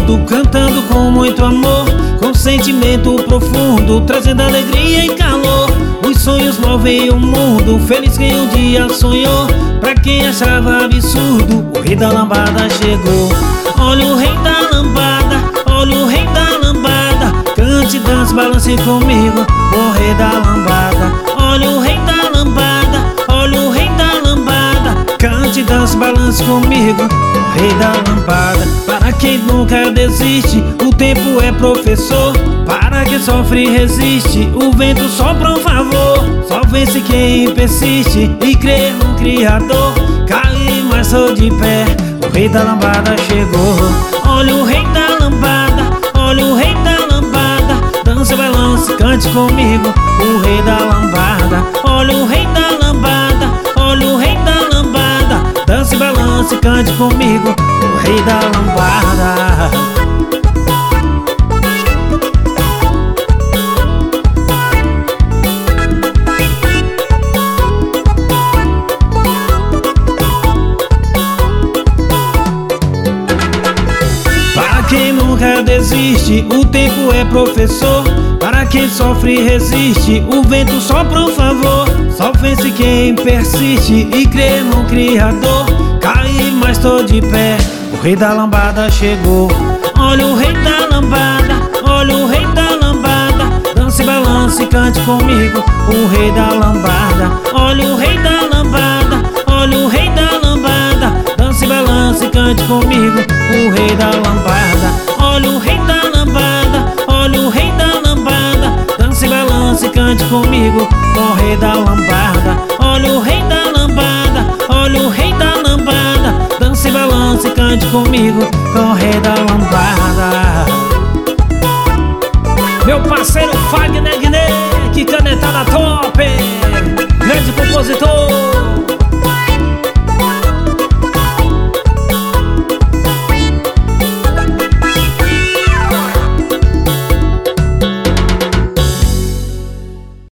mundo, cantando com muito amor, com sentimento profundo, trazendo alegria e calor. Os sonhos movem o mundo, feliz quem um dia sonhou. Pra quem achava absurdo, o rei da lambada chegou. Olha o rei da lambada, olha o rei da lambada, cante, dance, balance comigo, o rei da lambada. Olha o rei da lambada, olha o rei da lambada, cante, dance, balance comigo, o rei da lambada. Para quem nunca desiste, o tempo é professor. Para quem sofre e resiste, o vento sopra um favor. Só vence quem persiste e crê no Criador. Caí, mas sou de pé, o rei da lambada chegou. Olha o rei da lambada, olha o rei da lambada, dança, balance, cante comigo, o rei da lambada. Olha o rei da lambada, olha o rei da lambada, dança, balance, cante comigo, o rei da lambada. Quem nunca desiste, o tempo é professor. Para quem sofre e resiste, o vento sopra um favor. Só vence quem persiste e crê no Criador. Caí, mas tô de pé, o rei da lambada chegou. Olha o rei da lambada, olha o rei da lambada, dance, balance, cante comigo, o rei da lambada. Olha o rei da lambada, olha o rei da lambada, dance, balance, cante comigo, o rei da lambada. Olha o rei da lambada, olha o rei da lambada, dance, balance, cante comigo, o rei da lambada. Olha o rei da lambada, olha o rei da lambada, dance, balance, cante comigo, o rei da lambada. Meu parceiro Fagner Guiné, que canetada top, grande compositor.